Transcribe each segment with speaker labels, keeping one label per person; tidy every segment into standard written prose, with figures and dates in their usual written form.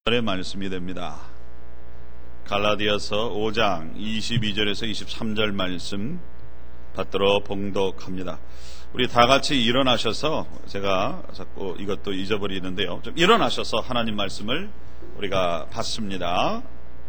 Speaker 1: 의 말씀이 됩니다. 갈라디아서 5장 22절에서 23절 말씀 받들어 봉독합니다. 우리 다 같이 일어나셔서, 제가 자꾸 이것도 잊어버리는데요, 좀 일어나셔서 하나님 말씀을 우리가 받습니다.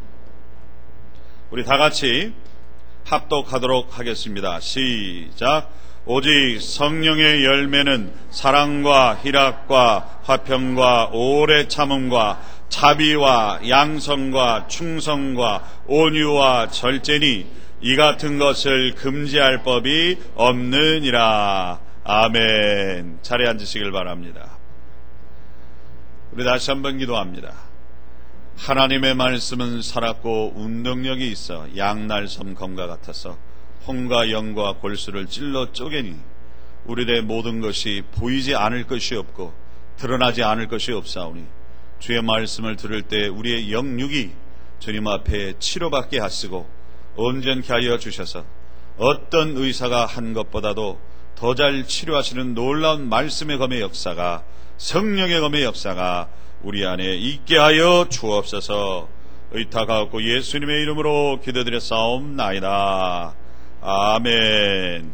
Speaker 1: 우리 다 같이 합독하도록 하겠습니다. 시작. 오직 성령의 열매는 사랑과 희락과 화평과 오래 참음과 자비와 양성과 충성과 온유와 절제니 이 같은 것을 금지할 법이 없느니라. 아멘. 자리에 앉으시길 바랍니다. 우리 다시 한번 기도합니다. 하나님의 말씀은 살았고 운동력이 있어 양날섬 검과 같아서 홍과 영과 골수를 찔러 쪼개니 우리의 모든 것이 보이지 않을 것이 없고 드러나지 않을 것이 없사오니 주의 말씀을 들을 때 우리의 영육이 주님 앞에 치료받게 하시고 온전케 하여 주셔서 어떤 의사가 한 것보다도 더 잘 치료하시는 놀라운 말씀의 검의 역사가, 성령의 검의 역사가 우리 안에 있게 하여 주옵소서. 의탁하옵고 예수님의 이름으로 기도드렸사옵나이다. 아멘.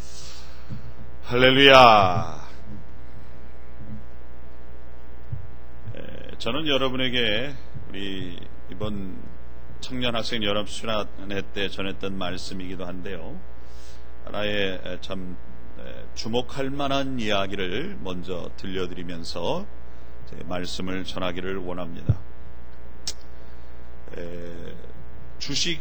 Speaker 1: 할렐루야. 저는 여러분에게 우리 이번 청년 학생 연합순환회 때 전했던 말씀이기도 한데요, 하나의 참 주목할 만한 이야기를 먼저 들려드리면서 제 말씀을 전하기를 원합니다. 주식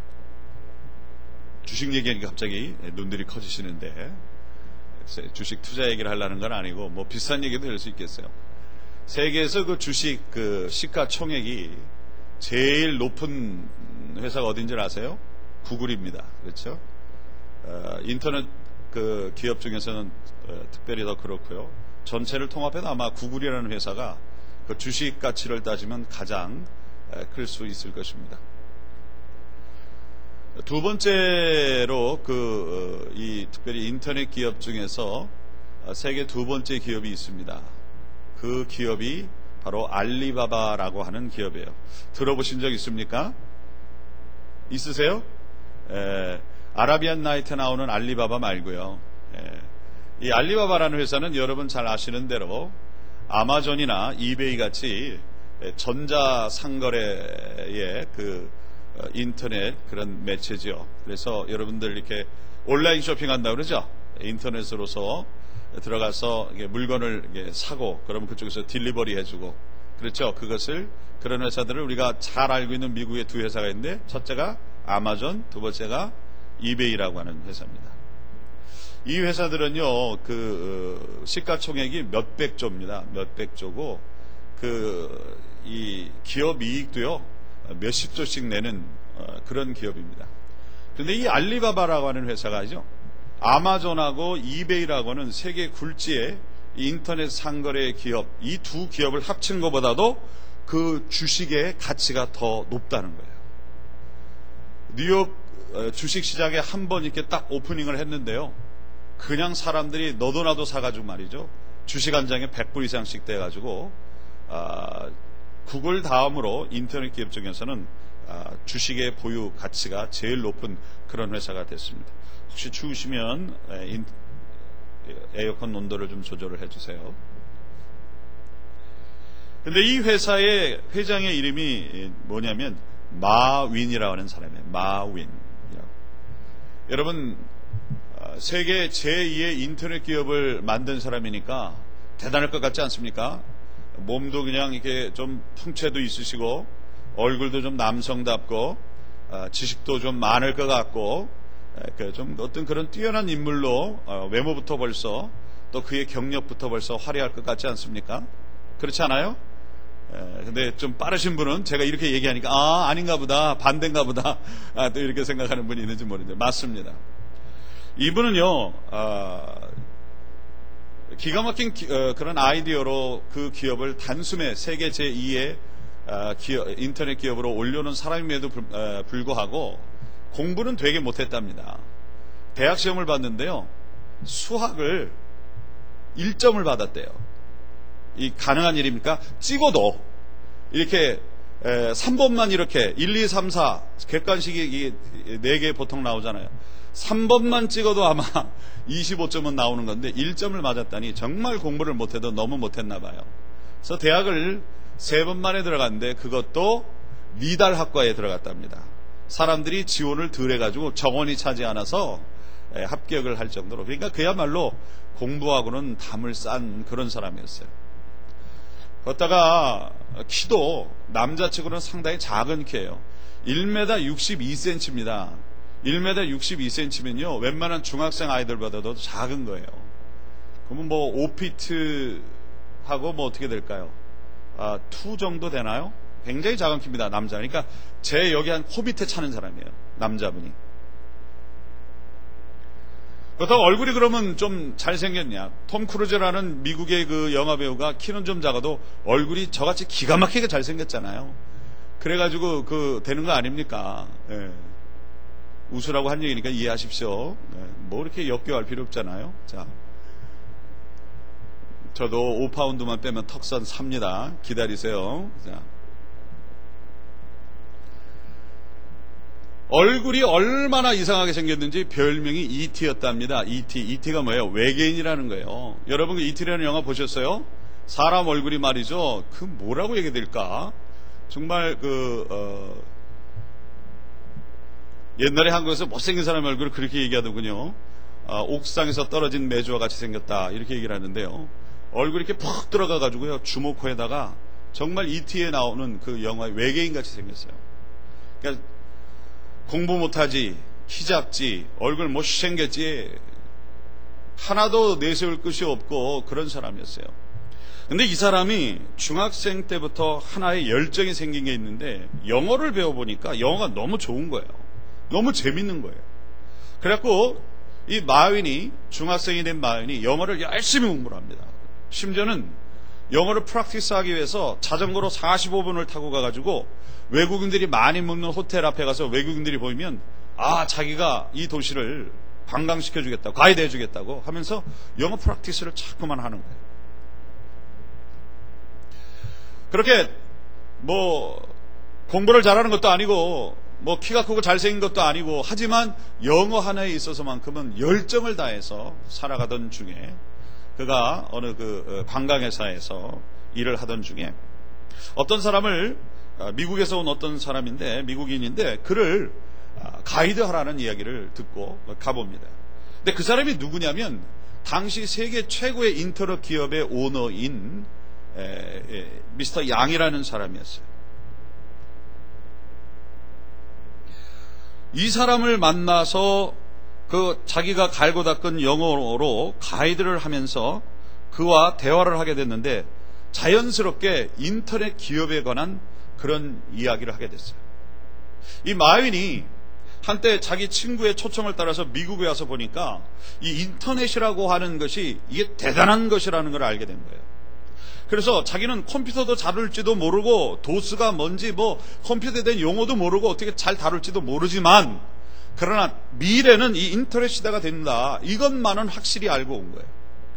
Speaker 1: 얘기하니까 갑자기 눈들이 커지시는데, 주식 투자 얘기를 하려는 건 아니고 뭐 비싼 얘기도 될 수 있겠어요. 세계에서 그 주식 시가총액이 제일 높은 회사가 어딘지 아세요? 구글입니다. 그렇죠? 인터넷 기업 중에서는 특별히 더 그렇고요. 전체를 통합해도 아마 구글이라는 회사가 그 주식 가치를 따지면 가장 클 수 있을 것입니다. 두 번째로 이 특별히 인터넷 기업 중에서 세계 두 번째 기업이 있습니다. 그 기업이 바로 알리바바라고 하는 기업이에요. 들어보신 적 있습니까? 있으세요? 아라비안 나이트 나오는 알리바바 말고요. 이 알리바바라는 회사는 여러분 잘 아시는 대로 아마존이나 이베이 같이 전자상거래의 인터넷 그런 매체죠. 그래서 여러분들 이렇게 온라인 쇼핑한다고 그러죠? 인터넷으로서 들어가서 물건을 사고, 그러면 그쪽에서 딜리버리 해주고, 그렇죠? 그런 회사들을 우리가 잘 알고 있는 미국의 두 회사가 있는데, 첫째가 아마존, 두 번째가 이베이라고 하는 회사입니다. 이 회사들은요, 시가총액이 몇백 조입니다. 몇백 조고, 이 기업 이익도요, 몇십 조씩 내는 그런 기업입니다. 그런데 이 알리바바라고 하는 회사가죠, 아마존하고 이베이라고는 세계 굴지의 인터넷 상거래 기업, 이 두 기업을 합친 것보다도 그 주식의 가치가 더 높다는 거예요. 뉴욕 주식시장에 한 번 이렇게 딱 오프닝을 했는데요, 그냥 사람들이 너도 나도 사가지고 말이죠, 주식 한 장에 100불 이상씩 돼가지고 구글 다음으로 인터넷 기업 중에서는 주식의 보유 가치가 제일 높은 그런 회사가 됐습니다. 혹시 추우시면 에어컨 온도를 좀 조절을 해주세요. 근데 이 회사의 회장의 이름이 뭐냐면 마윈이라고 하는 사람이에요. 마윈이라고. 여러분, 세계 제2의 인터넷 기업을 만든 사람이니까 대단할 것 같지 않습니까? 몸도 그냥 이렇게 좀 풍채도 있으시고, 얼굴도 좀 남성답고, 지식도 좀 많을 것 같고, 좀 어떤 그런 뛰어난 인물로 외모부터 벌써, 또 그의 경력부터 벌써 화려할 것 같지 않습니까? 그렇지 않아요? 근데 좀 빠르신 분은 제가 이렇게 얘기하니까 아닌가 보다, 반대인가 보다, 또 이렇게 생각하는 분이 있는지 모르는데 맞습니다. 이분은요, 기가 막힌 그런 아이디어로 그 기업을 단숨에 세계 제2의 인터넷 기업으로 올려놓은 사람임에도 불구하고 공부는 되게 못했답니다. 대학 시험을 봤는데요, 수학을 1점을 받았대요. 이 가능한 일입니까? 찍어도 이렇게 3번만 이렇게 1, 2, 3, 4 객관식이 4개 보통 나오잖아요. 3번만 찍어도 아마 25점은 나오는 건데 1점을 맞았다니 정말 공부를 못해도 너무 못했나 봐요. 그래서 대학을 3번 만에 들어갔는데 그것도 미달학과에 들어갔답니다. 사람들이 지원을 덜 해가지고 정원이 차지 않아서 합격을 할 정도로, 그러니까 그야말로 공부하고는 담을 싼 그런 사람이었어요. 걷다가 키도 남자치고는 상당히 작은 키예요. 1m 62cm입니다. 1m 62cm면요 웬만한 중학생 아이들보다도 작은 거예요. 그러면 뭐 5피트 하고 뭐 어떻게 될까요? 2 정도 되나요? 굉장히 작은 키입니다. 남자. 그러니까 제 여기 한 코 밑에 차는 사람이에요. 남자분이. 그렇다고 얼굴이 그러면 좀 잘생겼냐? 톰 크루즈라는 미국의 그 영화배우가 키는 좀 작아도 얼굴이 저같이 기가 막히게 잘생겼잖아요. 그래가지고 그 되는 거 아닙니까? 예. 웃으라고 한 얘기니까 이해하십시오. 예. 뭐 이렇게 역겨워할 필요 없잖아요. 자, 저도 5파운드만 빼면 턱선 삽니다. 기다리세요. 자, 얼굴이 얼마나 이상하게 생겼는지 별명이 E.T.였답니다. E.T.가 뭐예요? 외계인이라는 거예요. 여러분 그 E.T.라는 영화 보셨어요? 사람 얼굴이 말이죠. 그 뭐라고 얘기 될까? 정말 옛날에 한국에서 못생긴 사람 얼굴을 그렇게 얘기하더군요. 옥상에서 떨어진 메주와 같이 생겼다 이렇게 얘기를 하는데요. 얼굴이 이렇게 푹 들어가가지고요 주먹코에다가 정말 E.T.에 나오는 그 영화의 외계인 같이 생겼어요. 그러니까 공부 못하지, 키 작지, 얼굴 못생겼지 하나도 내세울 것이 없고 그런 사람이었어요. 근데 이 사람이 중학생 때부터 하나의 열정이 생긴 게 있는데 영어를 배워보니까 영어가 너무 좋은 거예요. 너무 재밌는 거예요. 그래갖고 이 마윈이, 중학생이 된 마윈이 영어를 열심히 공부를 합니다. 심지어는 영어를 프랙티스 하기 위해서 자전거로 45분을 타고 가가지고 외국인들이 많이 묵는 호텔 앞에 가서 외국인들이 보이면 자기가 이 도시를 관광시켜주겠다고, 가이드 해주겠다고 하면서 영어 프랙티스를 자꾸만 하는 거예요. 그렇게 뭐 공부를 잘하는 것도 아니고 뭐 키가 크고 잘생긴 것도 아니고 하지만 영어 하나에 있어서만큼은 열정을 다해서 살아가던 중에 그가 어느 그 관광회사에서 일을 하던 중에 어떤 사람을, 미국에서 온 어떤 사람인데 미국인인데 그를 가이드하라는 이야기를 듣고 가봅니다. 근데 그 사람이 누구냐면 당시 세계 최고의 인터넷 기업의 오너인 미스터 양이라는 사람이었어요. 이 사람을 만나서 그 자기가 갈고 닦은 영어로 가이드를 하면서 그와 대화를 하게 됐는데 자연스럽게 인터넷 기업에 관한 그런 이야기를 하게 됐어요. 이 마윈이 한때 자기 친구의 초청을 따라서 미국에 와서 보니까 이 인터넷이라고 하는 것이 이게 대단한 것이라는 걸 알게 된 거예요. 그래서 자기는 컴퓨터도 다룰지도 모르고 도스가 뭔지 뭐 컴퓨터에 대한 용어도 모르고 어떻게 잘 다룰지도 모르지만 그러나 미래는 이 인터넷 시대가 된다, 이것만은 확실히 알고 온 거예요.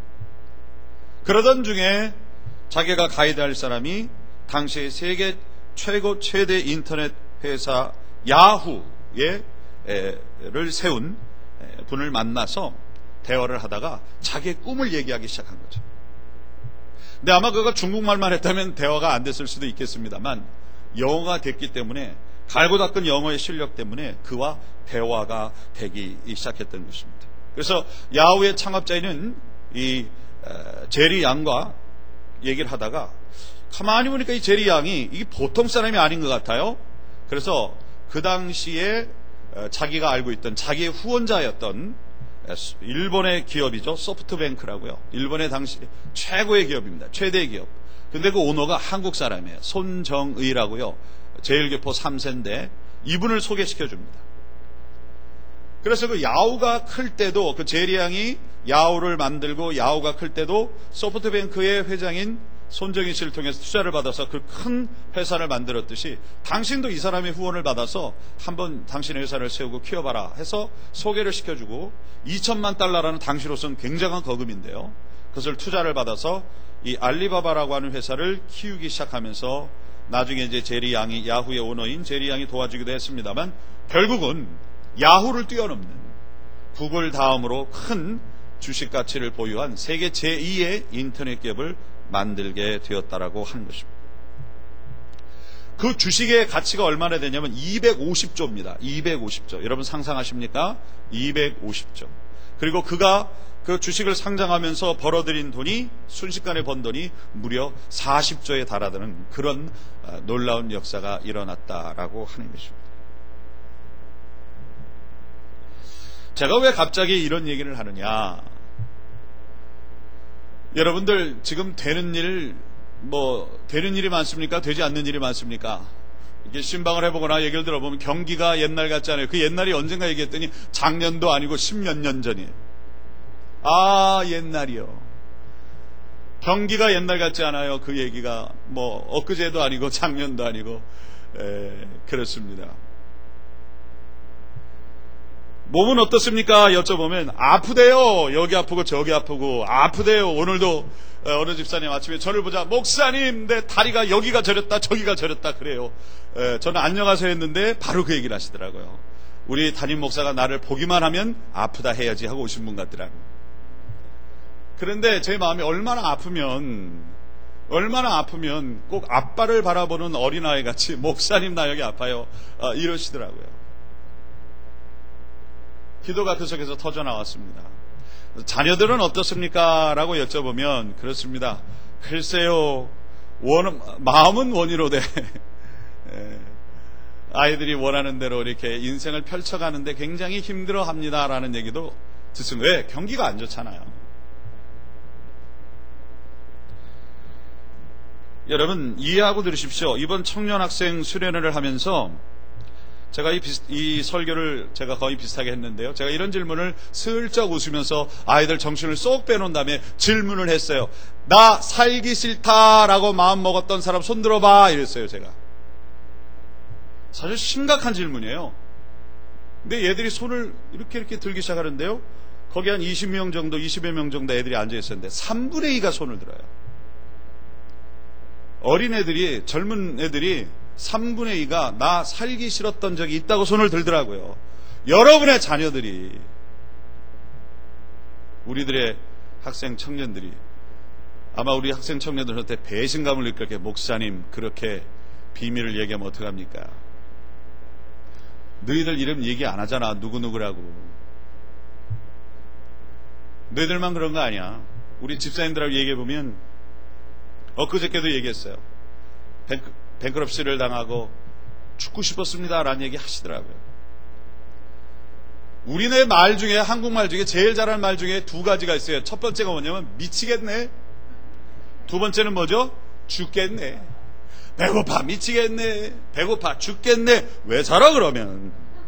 Speaker 1: 그러던 중에 자기가 가이드할 사람이 당시 세계 최대 인터넷 회사 야후를 세운 분을 만나서 대화를 하다가 자기의 꿈을 얘기하기 시작한 거죠. 근데 아마 그가 중국말만 했다면 대화가 안 됐을 수도 있겠습니다만 영어가 됐기 때문에, 갈고 닦은 영어의 실력 때문에 그와 대화가 되기 시작했던 것입니다. 그래서 야후의 창업자인 이 제리 양과 얘기를 하다가 가만히 보니까 이 제리 양이 이게 보통 사람이 아닌 것 같아요. 그래서 그 당시에 자기가 알고 있던 자기의 후원자였던 일본의 기업이죠. 소프트뱅크라고요. 일본의 당시 최고의 기업입니다. 최대 기업. 근데 그 오너가 한국 사람이에요. 손정의라고요. 제일교포 3세인데 이분을 소개시켜 줍니다. 그래서 그 야후가 클 때도, 그 제리 양이 야후를 만들고 야후가 클 때도 소프트뱅크의 회장인 손정희 씨를 통해서 투자를 받아서 그 큰 회사를 만들었듯이 당신도 이 사람의 후원을 받아서 한번 당신의 회사를 세우고 키워봐라 해서 소개를 시켜주고 2천만 달러라는 당시로서는 굉장한 거금인데요. 그것을 투자를 받아서 이 알리바바라고 하는 회사를 키우기 시작하면서 나중에 이제 제리 양이, 야후의 오너인 제리 양이 도와주기도 했습니다만, 결국은 야후를 뛰어넘는 구글 다음으로 큰 주식 가치를 보유한 세계 제2의 인터넷 기업을 만들게 되었다라고 하는 것입니다. 그 주식의 가치가 얼마나 되냐면 250조입니다. 250조. 여러분 상상하십니까? 250조. 그리고 그가 그 주식을 상장하면서 벌어들인 돈이, 순식간에 번 돈이 무려 40조에 달하는 그런 놀라운 역사가 일어났다라고 하는 것입니다. 제가 왜 갑자기 이런 얘기를 하느냐? 여러분들 지금 되는 일이 많습니까? 되지 않는 일이 많습니까? 이게 신방을 해보거나 얘기를 들어보면 경기가 옛날 같지 않아요. 그 옛날이 언젠가 얘기했더니 작년도 아니고 10몇 년 전이에요. 아, 옛날이요. 경기가 옛날 같지 않아요. 그 얘기가 엊그제도 아니고 작년도 아니고 그렇습니다. 몸은 어떻습니까? 여쭤보면 아프대요. 여기 아프고 저기 아프고 아프대요. 오늘도 어느 집사님 아침에 저를 보자, 목사님 내 다리가 여기가 저렸다 저기가 저렸다 그래요. 저는 안녕하세요 했는데 바로 그 얘기를 하시더라고요. 우리 담임 목사가 나를 보기만 하면 아프다 해야지 하고 오신 분 같더라고요. 그런데 제 마음이 얼마나 아프면 꼭 아빠를 바라보는 어린아이 같이 목사님 나 여기 아파요 이러시더라고요. 기도가 그 속에서 터져나왔습니다. 자녀들은 어떻습니까? 라고 여쭤보면 그렇습니다. 글쎄요, 마음은 원이로되 아이들이 원하는 대로 이렇게 인생을 펼쳐가는데 굉장히 힘들어합니다 라는 얘기도 듣습니다. 왜? 경기가 안 좋잖아요. 여러분 이해하고 들으십시오. 이번 청년학생 수련회를 하면서 제가 이 설교를 제가 거의 비슷하게 했는데요. 제가 이런 질문을 슬쩍 웃으면서 아이들 정신을 쏙 빼놓은 다음에 질문을 했어요. 나 살기 싫다라고 마음 먹었던 사람 손 들어봐 이랬어요. 제가 사실 심각한 질문이에요. 근데 얘들이 손을 이렇게 들기 시작하는데요. 거기 한 20명 정도 20여 명 정도 애들이 앉아있었는데 3분의 2가 손을 들어요. 어린애들이, 젊은 애들이 3분의 2가 나 살기 싫었던 적이 있다고 손을 들더라고요. 여러분의 자녀들이, 우리들의 학생 청년들이 아마 우리 학생 청년들한테 배신감을 느낄 게, 목사님 그렇게 비밀을 얘기하면 어떡합니까? 너희들 이름 얘기 안 하잖아. 누구누구라고. 너희들만 그런 거 아니야. 우리 집사님들하고 얘기해보면 엊그저께도 얘기했어요. 뱅크럽시를 당하고 죽고 싶었습니다 라는 얘기 하시더라고요. 우리네 말 중에, 한국말 중에 제일 잘하는 말 중에 두 가지가 있어요. 첫 번째가 뭐냐면 미치겠네. 두 번째는 뭐죠? 죽겠네. 배고파 미치겠네. 배고파 죽겠네. 왜 저러 그러면?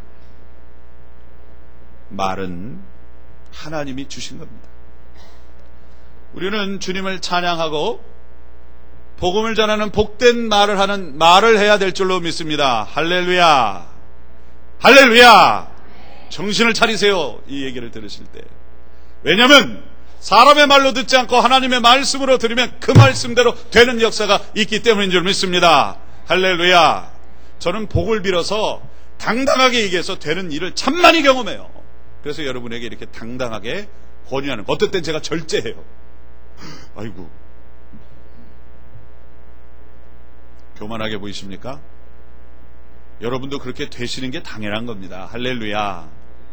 Speaker 1: 말은 하나님이 주신 겁니다. 우리는 주님을 찬양하고 복음을 전하는 복된 말을 해야 될 줄로 믿습니다. 할렐루야. 할렐루야. 정신을 차리세요. 이 얘기를 들으실 때. 왜냐하면 사람의 말로 듣지 않고 하나님의 말씀으로 들으면 그 말씀대로 되는 역사가 있기 때문인 줄 믿습니다. 할렐루야. 저는 복을 빌어서 당당하게 얘기해서 되는 일을 참 많이 경험해요. 그래서 여러분에게 이렇게 당당하게 권유하는 거. 어떨 땐 제가 절제해요. 아이고, 교만하게 보이십니까? 여러분도 그렇게 되시는 게 당연한 겁니다. 할렐루야.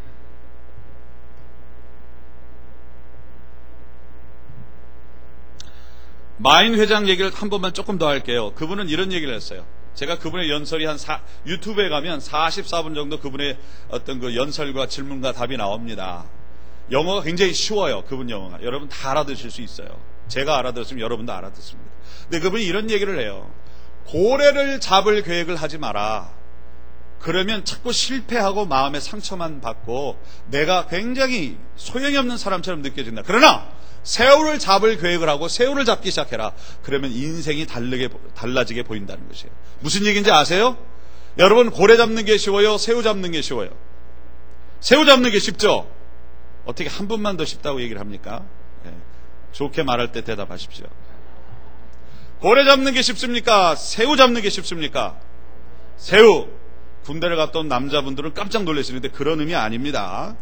Speaker 1: 마인 회장 얘기를 한 번만 조금 더 할게요. 그분은 이런 얘기를 했어요. 제가 그분의 연설이 유튜브에 가면 44분 정도 그분의 어떤 그 연설과 질문과 답이 나옵니다. 영어가 굉장히 쉬워요. 그분 영어가. 여러분 다 알아듣을 수 있어요. 제가 알아들었으면 여러분도 알아듣습니다. 근데 그분이 이런 얘기를 해요. 고래를 잡을 계획을 하지 마라. 그러면 자꾸 실패하고 마음에 상처만 받고 내가 굉장히 소용이 없는 사람처럼 느껴진다. 그러나 새우를 잡을 계획을 하고 새우를 잡기 시작해라. 그러면 인생이 달라지게 보인다는 것이에요. 무슨 얘기인지 아세요? 여러분, 고래 잡는 게 쉬워요? 새우 잡는 게 쉬워요? 새우 잡는 게 쉽죠? 어떻게 한 분만 더 쉽다고 얘기를 합니까? 네. 좋게 말할 때 대답하십시오. 고래 잡는 게 쉽습니까? 새우 잡는 게 쉽습니까? 새우. 군대를 갔다 온 남자분들은 깜짝 놀라시는데 그런 의미 아닙니다.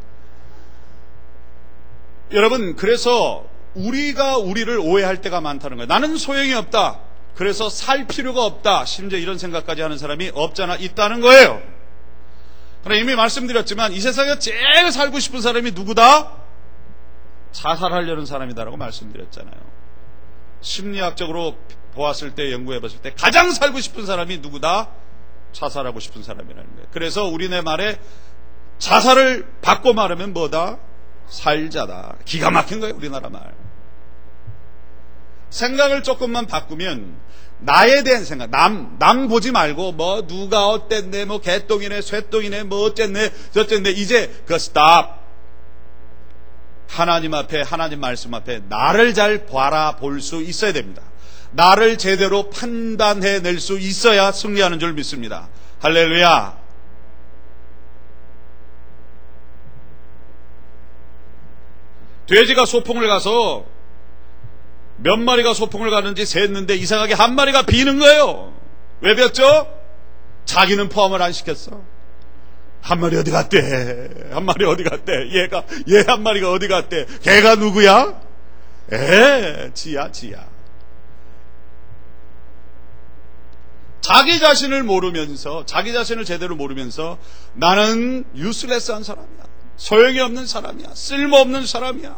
Speaker 1: 여러분, 그래서 우리가 우리를 오해할 때가 많다는 거예요. 나는 소용이 없다. 그래서 살 필요가 없다. 심지어 이런 생각까지 하는 사람이 없잖아 있다는 거예요. 그러나 이미 말씀드렸지만 이 세상에 제일 살고 싶은 사람이 누구다? 자살하려는 사람이다라고 말씀드렸잖아요. 심리학적으로 보았을 때, 연구해봤을 때 가장 살고 싶은 사람이 누구다? 자살하고 싶은 사람이라는 거예요. 그래서 우리네 말에 자살을 바꿔 말하면 뭐다? 살자다. 기가 막힌 거예요, 우리나라 말. 생각을 조금만 바꾸면 나에 대한 생각, 남 보지 말고 뭐 누가 어땠네, 뭐 개똥이네, 쇠똥이네, 뭐 어쨌네, 저쨌네, 이제 그 스탑. 하나님 앞에, 하나님 말씀 앞에 나를 잘 바라볼 수 있어야 됩니다. 나를 제대로 판단해낼 수 있어야 승리하는 줄 믿습니다. 할렐루야. 돼지가 소풍을 가서 몇 마리가 소풍을 가는지 셌는데 이상하게 한 마리가 비는 거예요. 왜 비었죠? 자기는 포함을 안 시켰어. 한 마리 어디 갔대? 한 마리 어디 갔대? 얘 한 마리가 어디 갔대? 걔가 누구야? 지야. 자기 자신을 모르면서, 자기 자신을 제대로 모르면서 나는 유슬레스한 사람이야. 소용이 없는 사람이야. 쓸모없는 사람이야.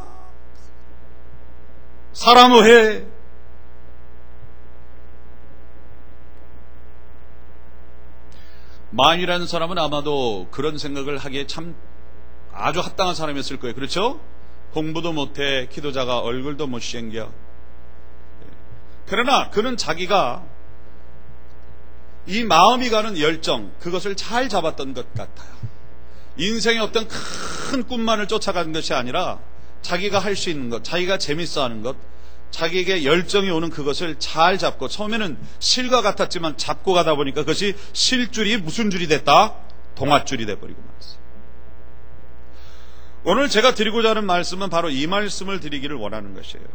Speaker 1: 사람 오해. 마음이라는 사람은 아마도 그런 생각을 하기에 참 아주 합당한 사람이었을 거예요. 그렇죠? 공부도 못해, 기도자가 얼굴도 못생겨. 그러나 그는 자기가 이 마음이 가는 열정, 그것을 잘 잡았던 것 같아요. 인생의 어떤 큰 꿈만을 쫓아가는 것이 아니라 자기가 할 수 있는 것, 자기가 재밌어하는 것, 자기에게 열정이 오는 그것을 잘 잡고, 처음에는 실과 같았지만 잡고 가다 보니까 그것이 실줄이 무슨 줄이 됐다? 동아줄이 돼버리고 말았어요. 오늘 제가 드리고자 하는 말씀은 바로 이 말씀을 드리기를 원하는 것이에요.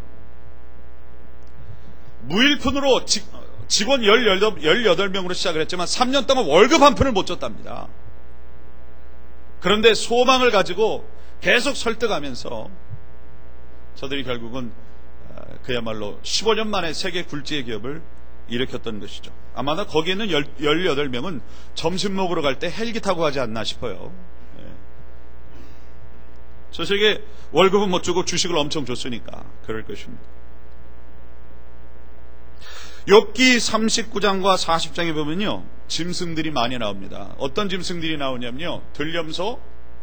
Speaker 1: 무일푼으로 직원 18명으로 시작을 했지만 3년 동안 월급 한 푼을 못 줬답니다. 그런데 소망을 가지고 계속 설득하면서 저들이 결국은 그야말로 15년 만에 세계 굴지의 기업을 일으켰던 것이죠. 아마 거기에 있는 18명은 점심 먹으러 갈 때 헬기 타고 가지 않나 싶어요. 저에게 월급은 못 주고 주식을 엄청 줬으니까 그럴 것입니다. 욥기 39장과 40장에 보면요, 짐승들이 많이 나옵니다. 어떤 짐승들이 나오냐면요, 들염소,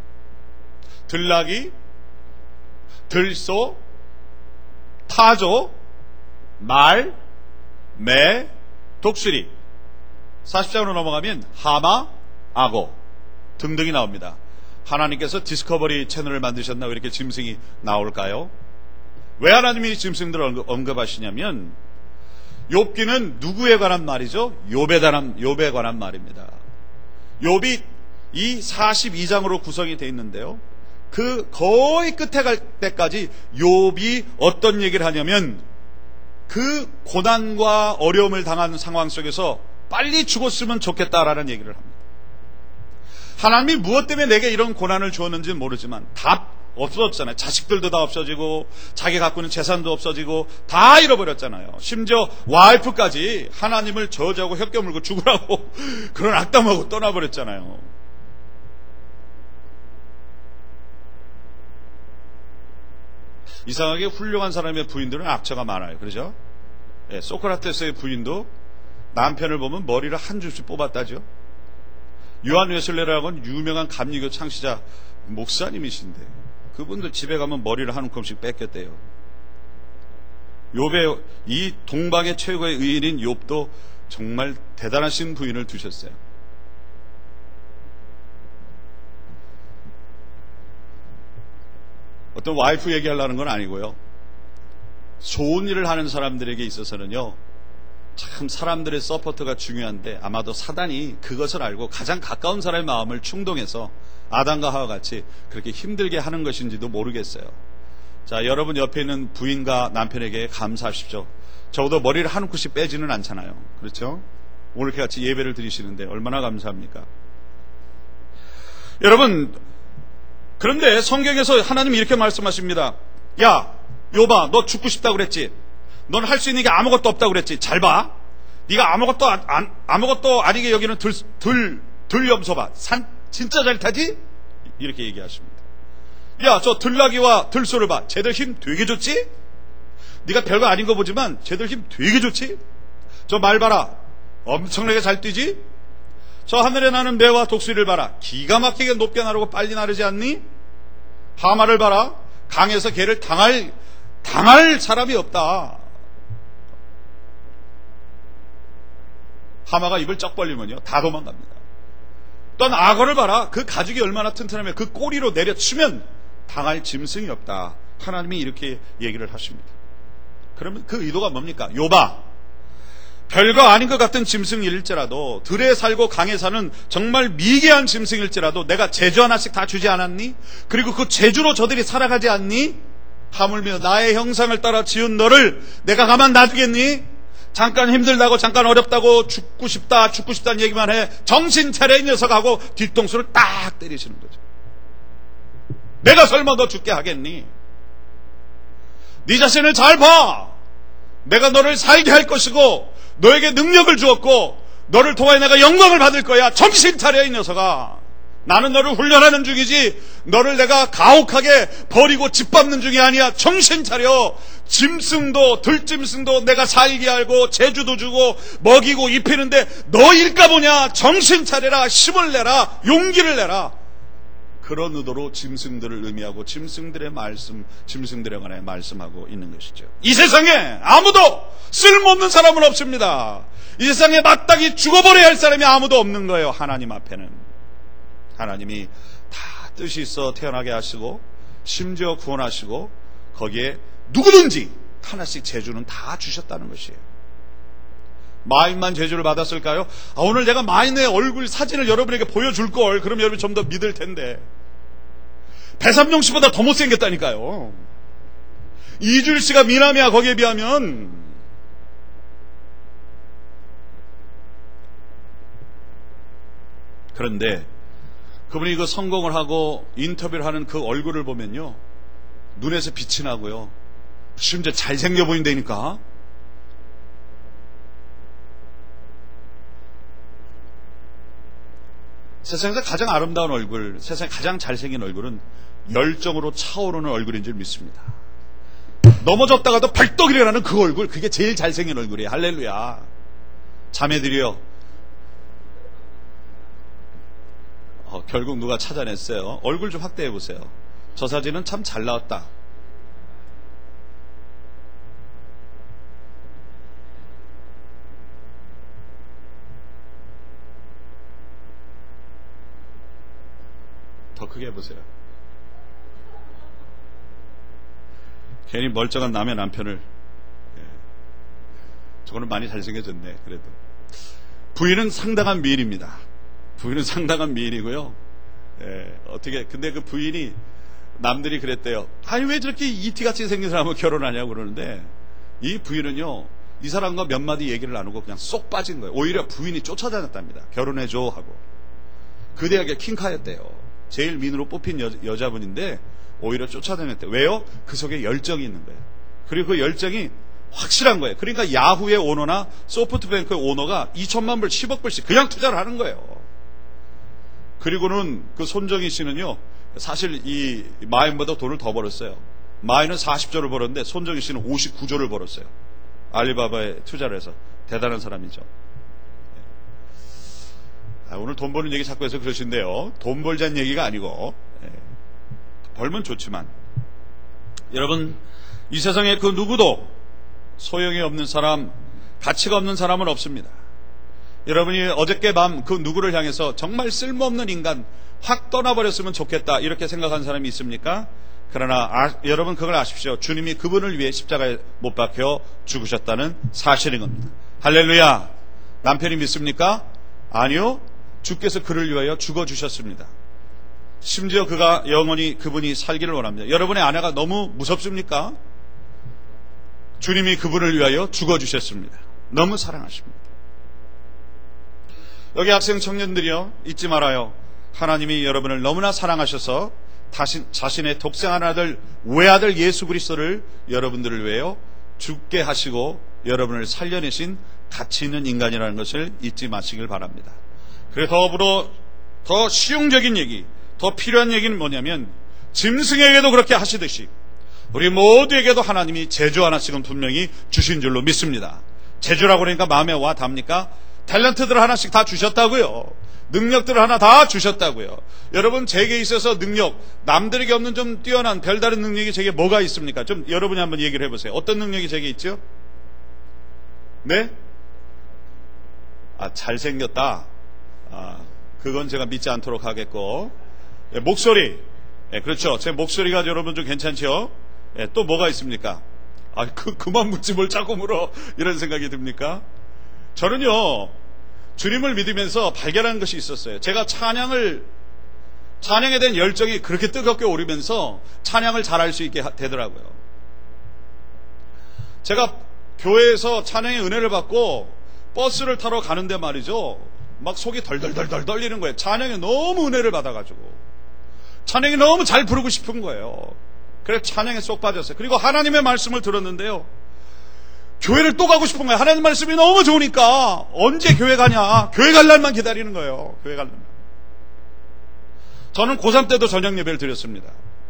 Speaker 1: 들나귀, 들소, 타조, 말, 매, 독수리. 40장으로 넘어가면 하마, 악어 등등이 나옵니다. 하나님께서 디스커버리 채널을 만드셨나 왜 이렇게 짐승이 나올까요? 왜 하나님이 짐승들을 언급하시냐면 욥기는 누구에 관한 말이죠? 욥에 관한 말입니다. 욥이 이 42장으로 구성이 되어 있는데요, 그 거의 끝에 갈 때까지 욥이 어떤 얘기를 하냐면 그 고난과 어려움을 당하는 상황 속에서 빨리 죽었으면 좋겠다라는 얘기를 합니다. 하나님이 무엇 때문에 내게 이런 고난을 주었는지는 모르지만 다 없어졌잖아요. 자식들도 다 없어지고 자기 갖고 있는 재산도 없어지고 다 잃어버렸잖아요. 심지어 와이프까지 하나님을 저주하고 혀껴 물고 죽으라고 그런 악담하고 떠나버렸잖아요. 이상하게 훌륭한 사람의 부인들은 악처가 많아요. 그렇죠? 소크라테스의 부인도 남편을 보면 머리를 한 줌씩 뽑았다죠. 요한 웨슬레라고는 유명한 감리교 창시자 목사님이신데 그분들 집에 가면 머리를 한 움큼씩 뺏겼대요. 욥의 이 동방의 최고의 의인인 욥도 정말 대단하신 부인을 두셨어요. 어떤 와이프 얘기하려는 건 아니고요, 좋은 일을 하는 사람들에게 있어서는요, 참 사람들의 서포트가 중요한데 아마도 사단이 그것을 알고 가장 가까운 사람의 마음을 충동해서 아담과 하와 같이 그렇게 힘들게 하는 것인지도 모르겠어요. 자, 여러분 옆에 있는 부인과 남편에게 감사하십시오. 적어도 머리를 한 움큼씩 빼지는 않잖아요. 그렇죠? 오늘 이렇게 같이 예배를 드리시는데 얼마나 감사합니까? 여러분, 그런데 성경에서 하나님이 이렇게 말씀하십니다. 야, 욥아, 너 죽고 싶다고 그랬지? 넌 할 수 있는 게 아무것도 없다고 그랬지? 잘 봐. 네가 아무것도 아니게 여기는 들 염소봐. 산 진짜 잘 타지? 이렇게 얘기하십니다. 야, 저 들나귀와 들소를 봐. 쟤들 힘 되게 좋지? 네가 별거 아닌 거 보지만 쟤들 힘 되게 좋지? 저 말 봐라. 엄청나게 잘 뛰지? 저 하늘에 나는 매와 독수리를 봐라. 기가 막히게 높게 나르고 빨리 나르지 않니? 하마를 봐라. 강에서 걔를 당할 사람이 없다. 하마가 입을 쩍 벌리면요 다 도망갑니다. 또 악어를 봐라. 그 가죽이 얼마나 튼튼하면 그 꼬리로 내려치면 당할 짐승이 없다. 하나님이 이렇게 얘기를 하십니다. 그러면 그 의도가 뭡니까? 욥아, 별거 아닌 것 같은 짐승일지라도, 들에 살고 강에 사는 정말 미개한 짐승일지라도 내가 제주 하나씩 다 주지 않았니? 그리고 그 제주로 저들이 살아가지 않니? 하물며 나의 형상을 따라 지은 너를 내가 가만 놔두겠니? 잠깐 힘들다고, 잠깐 어렵다고, 죽고 싶다는 얘기만 해. 정신 차려 이 녀석하고 뒤통수를 딱 때리시는 거죠. 내가 설마 너 죽게 하겠니? 네 자신을 잘 봐. 내가 너를 살게 할 것이고 너에게 능력을 주었고 너를 통하여 내가 영광을 받을 거야. 정신 차려 이 녀석아. 나는 너를 훈련하는 중이지 너를 내가 가혹하게 버리고 짓밟는 중이 아니야. 정신 차려. 짐승도 들짐승도 내가 살게 하고 제주도 주고 먹이고 입히는데 너일까 보냐. 정신 차려라. 힘을 내라. 용기를 내라. 그런 의도로 짐승들을 의미하고 짐승들에 관해 말씀하고 있는 것이죠. 이 세상에 아무도 쓸모없는 사람은 없습니다. 이 세상에 마땅히 죽어버려야 할 사람이 아무도 없는 거예요. 하나님 앞에는. 하나님이 다 뜻이 있어 태어나게 하시고 심지어 구원하시고 거기에 누구든지 하나씩 재주는 다 주셨다는 것이에요. 마인만 재주를 받았을까요? 오늘 내가 마인의 얼굴 사진을 여러분에게 보여줄 걸. 그럼 여러분이 좀 더 믿을 텐데. 배삼룡 씨보다 더 못생겼다니까요. 이주일 씨가 미남이야 거기에 비하면. 그런데 그분이 그 성공을 하고 인터뷰를 하는 그 얼굴을 보면요 눈에서 빛이 나고요 심지어 잘생겨 보인다니까. 세상에서 가장 아름다운 얼굴, 세상에 가장 잘생긴 얼굴은 열정으로 차오르는 얼굴인 줄 믿습니다. 넘어졌다가도 벌떡 일어나는 그 얼굴, 그게 제일 잘생긴 얼굴이에요. 할렐루야. 자매들이요, 결국 누가 찾아냈어요. 얼굴 좀 확대해 보세요. 저 사진은 참 잘 나왔다. 더 크게 해보세요. 괜히 멀쩡한 남의 남편을. 저거는 많이 잘생겨졌네. 그래도 부인은 상당한 미인입니다. 부인은 상당한 미인이고요. 근데 그 부인이 남들이 그랬대요. 아니 왜 저렇게 이티같이 생긴 사람을 결혼하냐고 그러는데 이 부인은요 이 사람과 몇 마디 얘기를 나누고 그냥 쏙 빠진 거예요. 오히려 부인이 쫓아다녔답니다. 결혼해줘 하고. 그 대학에 킹카였대요. 제일 미인으로 뽑힌 여자분인데 오히려 쫓아다녔대요. 왜요? 그 속에 열정이 있는 거예요. 그리고 그 열정이 확실한 거예요. 그러니까 야후의 오너나 소프트뱅크의 오너가 2천만 불, 10억 불씩 그냥 투자를 하는 거예요. 그리고는 그 손정희 씨는요 사실 이 마인보다 돈을 더 벌었어요. 마인은 40조를 벌었는데 손정희 씨는 59조를 벌었어요. 알리바바에 투자를 해서. 대단한 사람이죠. 오늘 돈 버는 얘기 자꾸 해서 그러신데요. 돈 벌자는 얘기가 아니고 벌면 좋지만 여러분 이 세상에 그 누구도 소용이 없는 사람, 가치가 없는 사람은 없습니다. 여러분이 어저께 밤 그 누구를 향해서 정말 쓸모없는 인간 확 떠나버렸으면 좋겠다 이렇게 생각한 사람이 있습니까? 그러나 여러분 그걸 아십시오. 주님이 그분을 위해 십자가에 못 박혀 죽으셨다는 사실인 겁니다. 할렐루야. 남편이 믿습니까? 아니요. 주께서 그를 위하여 죽어주셨습니다. 심지어 그분이 살기를 원합니다. 여러분의 아내가 너무 무섭습니까? 주님이 그분을 위하여 죽어주셨습니다. 너무 사랑하십니다. 여기 학생 청년들이요, 잊지 말아요. 하나님이 여러분을 너무나 사랑하셔서 자신의 독생한 아들, 외아들 예수 그리스도를 여러분들을 위하여 죽게 하시고 여러분을 살려내신 가치 있는 인간이라는 것을 잊지 마시길 바랍니다. 그리고 더불어 더 실용적인 얘기, 더 필요한 얘기는 뭐냐면, 짐승에게도 그렇게 하시듯이 우리 모두에게도 하나님이 제주 하나씩은 분명히 주신 줄로 믿습니다. 제주라고 그러니까 마음에 와 닿습니까? 탤런트들 하나씩 다 주셨다고요. 능력들 하나 다 주셨다고요. 여러분, 제게 있어서 능력, 남들에게 없는 좀 뛰어난 별다른 능력이 제게 뭐가 있습니까? 좀 여러분이 한번 얘기를 해보세요. 어떤 능력이 제게 있죠? 네? 잘생겼다. 그건 제가 믿지 않도록 하겠고, 목소리. 그렇죠. 제 목소리가 여러분 좀 괜찮죠? 또 뭐가 있습니까? 그만 묻지 뭘 자꾸 물어. 이런 생각이 듭니까? 저는요, 주님을 믿으면서 발견한 것이 있었어요. 제가 찬양에 대한 열정이 그렇게 뜨겁게 오르면서 찬양을 잘할 수 있게 되더라고요. 제가 교회에서 찬양의 은혜를 받고 버스를 타러 가는데 말이죠, 막 속이 덜덜덜 떨리는 거예요. 찬양에 너무 은혜를 받아가지고 찬양이 너무 잘 부르고 싶은 거예요. 그래서 찬양에 쏙 빠졌어요. 그리고 하나님의 말씀을 들었는데요, 교회를 또 가고 싶은 거예요. 하나님 말씀이 너무 좋으니까 언제 교회 가냐, 교회 갈 날만 기다리는 거예요. 교회 갈 날만. 저는 고3 때도 저녁 예배를 드렸습니다.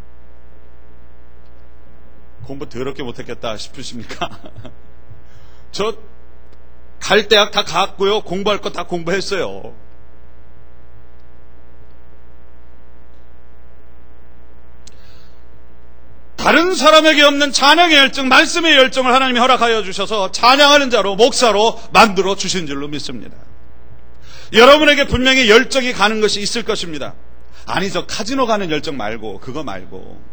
Speaker 1: 공부 더럽게 못했겠다 싶으십니까? 저 갈 대학 다 갔고요, 공부할 거 다 공부했어요. 다른 사람에게 없는 찬양의 열정, 말씀의 열정을 하나님이 허락하여 주셔서 찬양하는 자로, 목사로 만들어 주신 줄로 믿습니다. 여러분에게 분명히 열정이 가는 것이 있을 것입니다. 아니죠, 카지노 가는 열정 말고, 그거 말고.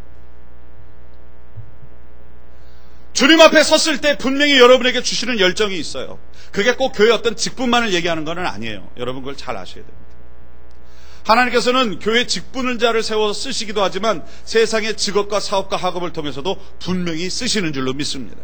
Speaker 1: 주님 앞에 섰을 때 분명히 여러분에게 주시는 열정이 있어요. 그게 꼭 교회 어떤 직분만을 얘기하는 건 아니에요. 여러분 그걸 잘 아셔야 됩니다. 하나님께서는 교회 직분자를 세워서 쓰시기도 하지만 세상의 직업과 사업과 학업을 통해서도 분명히 쓰시는 줄로 믿습니다.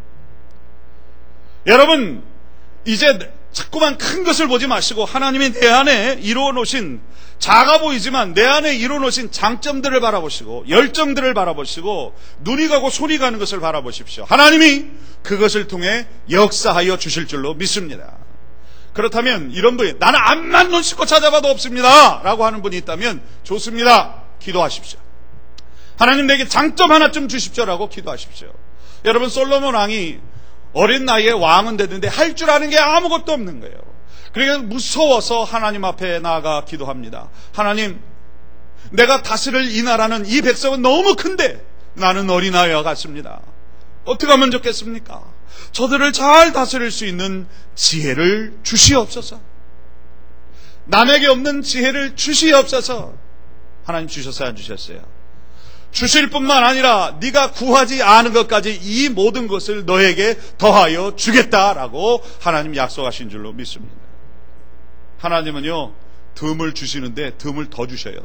Speaker 1: 여러분, 이제 자꾸만 큰 것을 보지 마시고 하나님이 내 안에 이루어 놓으신, 작아 보이지만 내 안에 이루어 놓으신 장점들을 바라보시고 열정들을 바라보시고 눈이 가고 손이 가는 것을 바라보십시오. 하나님이 그것을 통해 역사하여 주실 줄로 믿습니다. 그렇다면 이런 분이, 나는 앞만 눈 씻고 찾아봐도 없습니다 라고 하는 분이 있다면 좋습니다. 기도하십시오. 하나님 내게 장점 하나쯤 주십시오라고 기도하십시오. 여러분, 솔로몬 왕이 어린 나이에 왕은 됐는데 할 줄 아는 게 아무것도 없는 거예요. 그러니까 무서워서 하나님 앞에 나아가 기도합니다. 하나님, 내가 다스릴 이 나라는, 이 백성은 너무 큰데 나는 어린아이와 같습니다. 어떻게 하면 좋겠습니까? 저들을 잘 다스릴 수 있는 지혜를 주시옵소서. 남에게 없는 지혜를 주시옵소서. 하나님 주셨어요, 안 주셨어요? 주실 뿐만 아니라 네가 구하지 않은 것까지 이 모든 것을 너에게 더하여 주겠다라고 하나님 약속하신 줄로 믿습니다. 하나님은요, 덤을 주시는데 덤을 더 주셔요.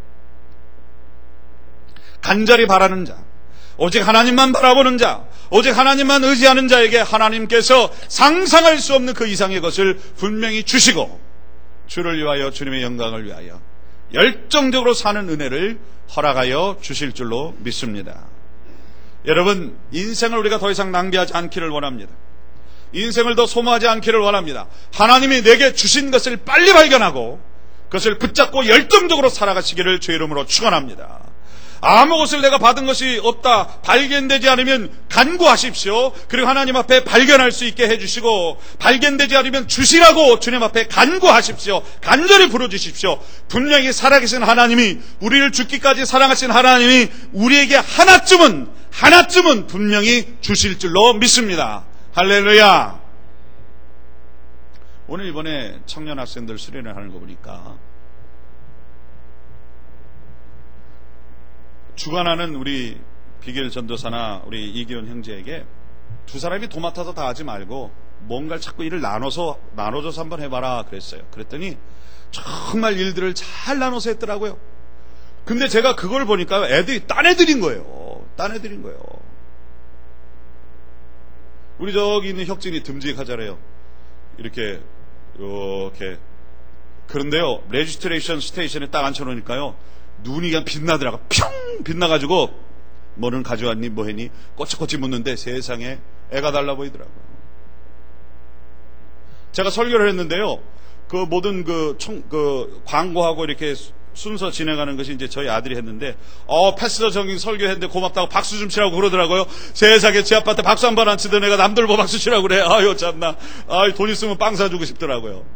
Speaker 1: 간절히 바라는 자, 오직 하나님만 바라보는 자, 오직 하나님만 의지하는 자에게 하나님께서 상상할 수 없는 그 이상의 것을 분명히 주시고, 주를 위하여, 주님의 영광을 위하여 열정적으로 사는 은혜를 허락하여 주실 줄로 믿습니다. 여러분, 인생을 우리가 더 이상 낭비하지 않기를 원합니다. 인생을 더 소모하지 않기를 원합니다. 하나님이 내게 주신 것을 빨리 발견하고 그것을 붙잡고 열정적으로 살아가시기를 주의 이름으로 축원합니다. 아무 것을 내가 받은 것이 없다, 발견되지 않으면 간구하십시오. 그리고 하나님 앞에 발견할 수 있게 해주시고, 발견되지 않으면 주시라고 주님 앞에 간구하십시오. 간절히 부르주십시오. 분명히 살아계신 하나님이, 우리를 죽기까지 사랑하신 하나님이 우리에게 하나쯤은 분명히 주실 줄로 믿습니다. 할렐루야. 오늘 이번에 청년 학생들 수련을 하는 거 보니까 주관하는 우리 비겔 전도사나 우리 이기훈 형제에게 두 사람이 도맡아서 다 하지 말고 뭔가를 자꾸 일을 나눠줘서 한번 해봐라 그랬어요. 그랬더니 정말 일들을 잘 나눠서 했더라고요. 근데 제가 그걸 보니까 애들이 딴 애들인 거예요. 우리 저기 있는 혁진이 듬직하잖아요. 이렇게. 그런데요, 레지스트레이션 스테이션에 딱 앉혀놓으니까요, 눈이 그냥 빛나더라고. 평! 빛나가지고, 뭐는 가져왔니, 뭐 했니? 꼬치꼬치 묻는데 세상에 애가 달라 보이더라고요. 제가 설교를 했는데요, 그 모든 광고하고 이렇게 순서 진행하는 것이 이제 저희 아들이 했는데, 패스터 정인 설교했는데 고맙다고 박수 좀 치라고 그러더라고요. 세상에 제 아빠한테 박수 한 번 안 치던 애가 남들 보고 박수 치라고 그래. 아유, 참나. 아유, 돈 있으면 빵 사주고 싶더라고요.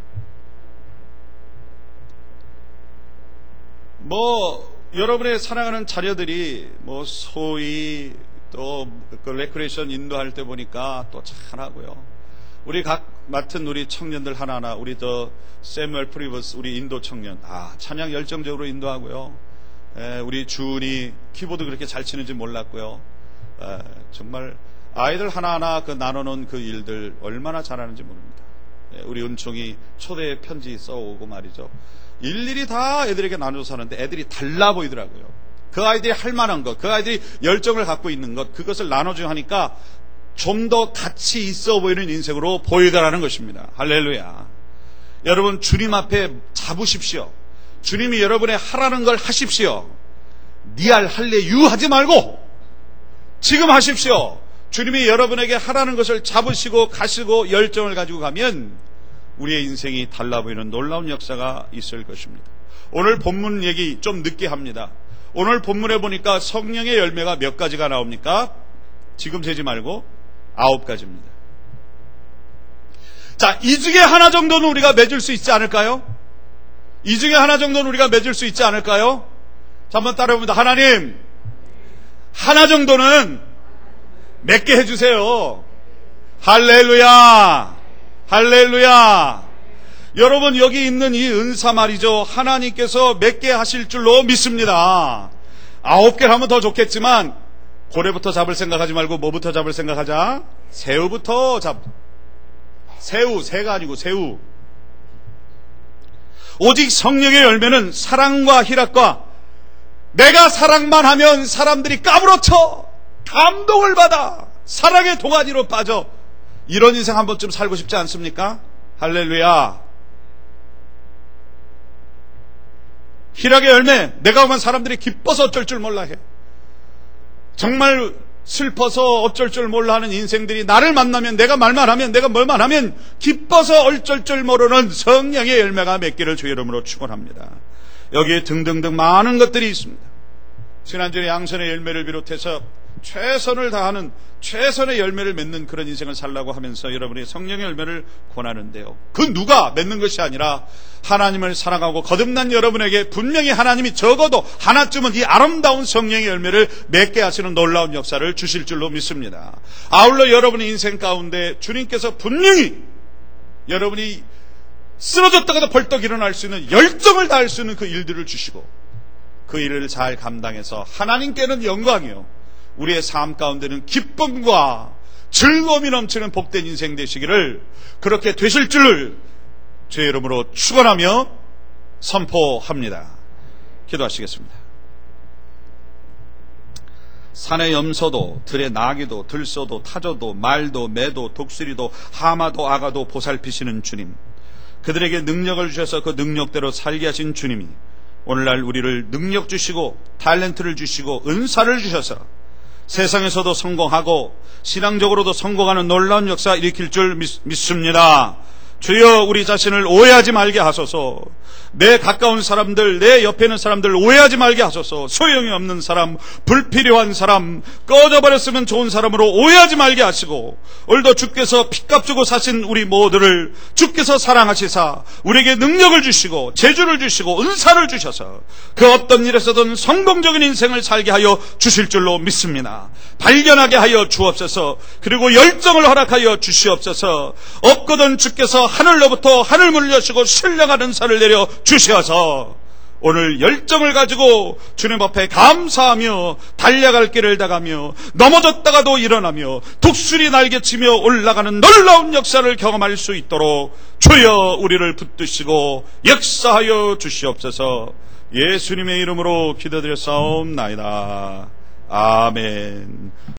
Speaker 1: 여러분의 사랑하는 자녀들이, 소위, 또, 레크레이션 인도할 때 보니까 또 잘하고요. 우리 각 맡은 우리 청년들 하나하나, 우리 세뮤얼 프리버스, 우리 인도 청년, 찬양 열정적으로 인도하고요. 우리 주은이 키보드 그렇게 잘 치는지 몰랐고요. 정말 아이들 하나하나 나눠놓은 그 일들 얼마나 잘하는지 모릅니다. 우리 은총이 초대 편지 써오고 말이죠. 일일이 다 애들에게 나눠서 하는데 애들이 달라 보이더라고요. 그 아이들이 할 만한 것, 그 아이들이 열정을 갖고 있는 것, 그것을 나눠주고 하니까 좀 더 가치 있어 보이는 인생으로 보이더라는 것입니다. 할렐루야. 여러분, 주님 앞에 잡으십시오. 주님이 여러분의 하라는 걸 하십시오. 니알 할래 유 하지 말고 지금 하십시오. 주님이 여러분에게 하라는 것을 잡으시고 가시고 열정을 가지고 가면 우리의 인생이 달라 보이는 놀라운 역사가 있을 것입니다. 오늘 본문 얘기 좀 늦게 합니다. 오늘 본문에 보니까 성령의 열매가 몇 가지가 나옵니까? 지금 세지 말고 9가지입니다. 자, 이 중에 하나 정도는 우리가 맺을 수 있지 않을까요? 이 중에 하나 정도는 우리가 맺을 수 있지 않을까요? 자, 한번 따라해봅니다. 하나님, 하나 정도는 맺게 해주세요. 할렐루야, 할렐루야. 여러분, 여기 있는 이 은사 말이죠, 하나님께서 맺게 하실 줄로 믿습니다. 9개를 하면 더 좋겠지만 고래부터 잡을 생각하지 말고 뭐부터 잡을 생각하자? 새우부터 새우, 새가 아니고 새우. 오직 성령의 열매는 사랑과 희락과, 내가 사랑만 하면 사람들이 까무러쳐 감동을 받아 사랑의 동아리로 빠져, 이런 인생 한 번쯤 살고 싶지 않습니까? 할렐루야. 희락의 열매, 내가 오면 사람들이 기뻐서 어쩔 줄 몰라 해. 정말 슬퍼서 어쩔 줄 몰라 하는 인생들이 나를 만나면, 내가 말만 하면, 내가 뭘만 하면 기뻐서 어쩔 줄 모르는 성령의 열매가 맺기를 주 이름으로 축원합니다. 여기에 등등등 많은 것들이 있습니다. 지난주에 양선의 열매를 비롯해서 최선을 다하는, 최선의 열매를 맺는 그런 인생을 살라고 하면서 여러분이 성령의 열매를 권하는데요, 그 누가 맺는 것이 아니라 하나님을 사랑하고 거듭난 여러분에게 분명히 하나님이 적어도 하나쯤은 이 아름다운 성령의 열매를 맺게 하시는 놀라운 역사를 주실 줄로 믿습니다. 아울러 여러분의 인생 가운데 주님께서 분명히 여러분이 쓰러졌다가도 벌떡 일어날 수 있는 열정을 다할 수 있는 그 일들을 주시고, 그 일을 잘 감당해서 하나님께는 영광이요, 우리의 삶 가운데는 기쁨과 즐거움이 넘치는 복된 인생 되시기를, 그렇게 되실 줄을 주의 이름으로 축원하며 선포합니다. 기도하시겠습니다. 산의 염소도 들의 나귀도 들소도 타조도 말도 매도 독수리도 하마도 아가도 보살피시는 주님, 그들에게 능력을 주셔서 그 능력대로 살게 하신 주님이 오늘날 우리를 능력 주시고 탤런트를 주시고 은사를 주셔서 세상에서도 성공하고 신앙적으로도 성공하는 놀라운 역사 일으킬 줄 믿습니다. 주여, 우리 자신을 오해하지 말게 하소서. 내 가까운 사람들, 내 옆에 있는 사람들 오해하지 말게 하소서. 소용이 없는 사람, 불필요한 사람, 꺼져버렸으면 좋은 사람으로 오해하지 말게 하시고, 오늘도 주께서 핏값 주고 사신 우리 모두를 주께서 사랑하시사 우리에게 능력을 주시고 재주를 주시고 은사를 주셔서 그 어떤 일에서든 성공적인 인생을 살게 하여 주실 줄로 믿습니다. 발견하게 하여 주옵소서. 그리고 열정을 허락하여 주시옵소서. 없거든 주께서 하늘로부터 하늘문을 여시고 신령한 은사를 내려 주셔서 오늘 열정을 가지고 주님 앞에 감사하며 달려갈 길을 다가며 넘어졌다가도 일어나며 독수리 날개치며 올라가는 놀라운 역사를 경험할 수 있도록 주여 우리를 붙드시고 역사하여 주시옵소서. 예수님의 이름으로 기도드렸사옵나이다. 아멘.